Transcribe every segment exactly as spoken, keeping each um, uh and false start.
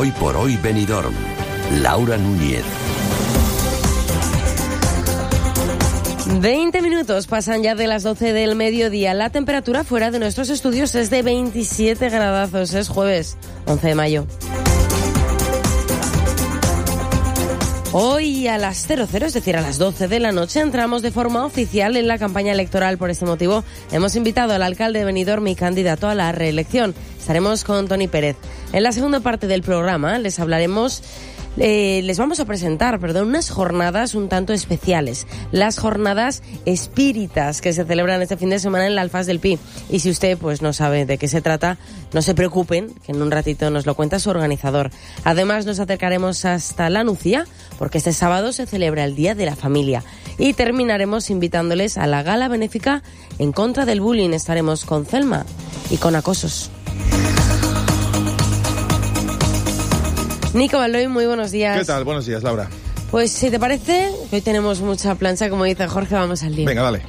Hoy por hoy Benidorm. Laura Núñez. veinte minutos pasan ya de las doce del mediodía. La temperatura fuera de nuestros estudios es de veintisiete gradazos. Es jueves, once de mayo. Hoy a las cero cero, es decir, a las doce de la noche, entramos de forma oficial en la campaña electoral. Por este motivo, hemos invitado al alcalde de Benidorm y candidato a la reelección. Estaremos con Toni Pérez. En la segunda parte del programa les hablaremos... Eh, les vamos a presentar, perdón, unas jornadas un tanto especiales. Las jornadas espíritas que se celebran este fin de semana en la Alfaz del Pi. Y si usted pues no sabe de qué se trata, no se preocupen, que en un ratito nos lo cuenta su organizador. Además nos acercaremos hasta la Nucía, porque este sábado se celebra el Día de la Familia. Y terminaremos invitándoles a la gala benéfica en contra del bullying. Estaremos con Celma y con acosos. Nico Baloy, muy buenos días. ¿Qué tal? Buenos días, Laura. Pues si te parece, hoy tenemos mucha plancha, como dice Jorge, vamos al lío. Venga, dale.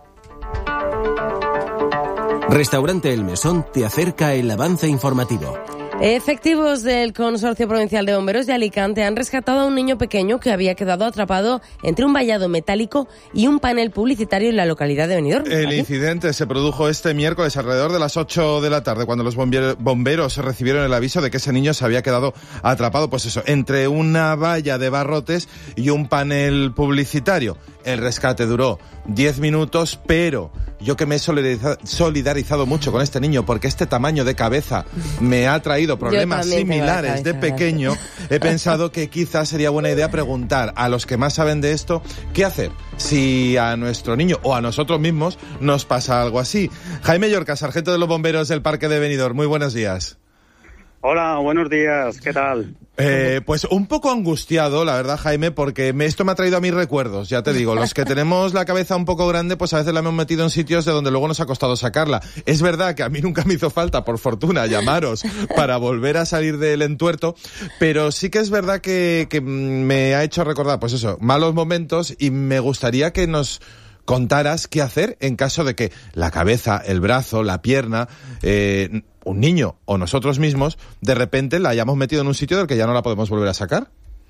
Restaurante El Mesón te acerca el avance informativo. Efectivos del Consorcio Provincial de Bomberos de Alicante han rescatado a un niño pequeño que había quedado atrapado entre un vallado metálico y un panel publicitario en la localidad de Benidorm. El ¿Aquí? incidente se produjo este miércoles alrededor de las ocho de la tarde, cuando los bomberos recibieron el aviso de que ese niño se había quedado atrapado, pues eso, entre una valla de barrotes y un panel publicitario. El rescate duró diez minutos, pero yo que me he solidarizado mucho con este niño, porque este tamaño de cabeza me ha traído problemas similares de pequeño, he pensado que quizás sería buena idea preguntar a los que más saben de esto qué hacer si a nuestro niño o a nosotros mismos nos pasa algo así. Jaime Llorca, sargento de los bomberos del Parque de Benidorm, muy buenos días. Hola, buenos días, ¿qué tal? Eh, pues un poco angustiado, la verdad, Jaime, porque me, esto me ha traído a mis recuerdos, ya te digo, los que tenemos la cabeza un poco grande, pues a veces la hemos metido en sitios de donde luego nos ha costado sacarla. Es verdad que a mí nunca me hizo falta, por fortuna, llamaros para volver a salir del entuerto, pero sí que es verdad que, que me ha hecho recordar, pues eso, malos momentos, y me gustaría que nos contaras qué hacer en caso de que la cabeza, el brazo, la pierna, eh, un niño o nosotros mismos, de repente la hayamos metido en un sitio del que ya no la podemos volver a sacar.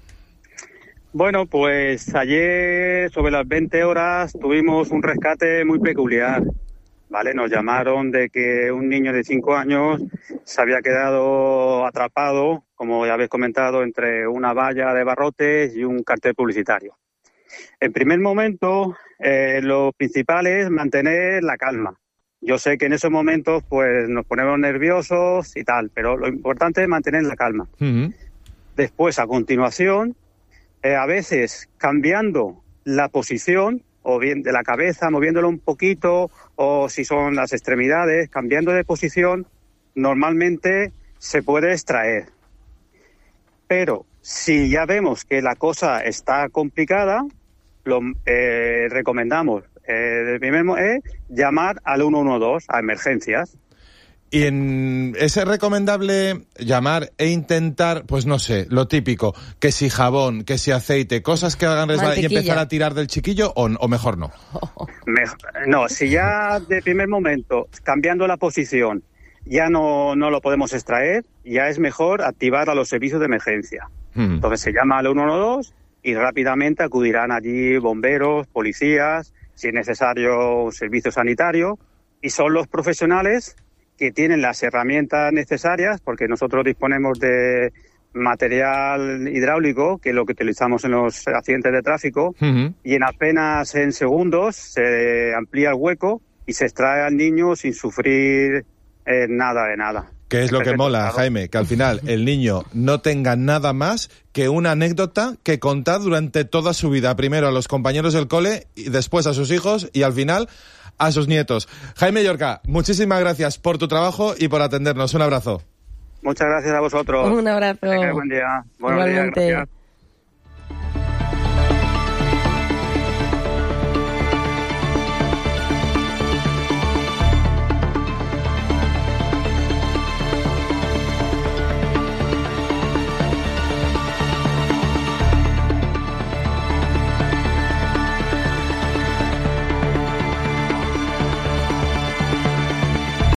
Bueno, pues ayer sobre las veinte horas tuvimos un rescate muy peculiar, ¿vale? Nos llamaron de que un niño de cinco años se había quedado atrapado, como ya habéis comentado, entre una valla de barrotes y un cartel publicitario. En primer momento, eh, lo principal es mantener la calma. Yo sé que en esos momentos pues nos ponemos nerviosos y tal, pero lo importante es mantener la calma. Uh-huh. Después, a continuación, eh, a veces cambiando la posición, o bien de la cabeza, moviéndolo un poquito, o si son las extremidades, cambiando de posición, normalmente se puede extraer. Pero si ya vemos que la cosa está complicada, lo eh, recomendamos Eh, primero es llamar al uno uno dos a emergencias. Y en, ¿es recomendable llamar e intentar, pues no sé, lo típico, que si jabón, que si aceite, cosas que hagan resbalar y empezar a tirar del chiquillo, o, o mejor no? Mejor, no, si ya de primer momento, cambiando la posición, ya no, no lo podemos extraer, ya es mejor activar a los servicios de emergencia. Hmm. Entonces se llama al uno uno dos y rápidamente acudirán allí bomberos, policías, si es necesario un servicio sanitario, y son los profesionales que tienen las herramientas necesarias, porque nosotros disponemos de material hidráulico, que es lo que utilizamos en los accidentes de tráfico, uh-huh. y en apenas en segundos se amplía el hueco y se extrae al niño sin sufrir eh, nada de nada. Que es lo que mola, Jaime, que al final el niño no tenga nada más que una anécdota que contar durante toda su vida. Primero a los compañeros del cole, y después a sus hijos y al final a sus nietos. Jaime Llorca, muchísimas gracias por tu trabajo y por atendernos. Un abrazo. Muchas gracias a vosotros. Un abrazo. Buen día. Buenos días, gracias.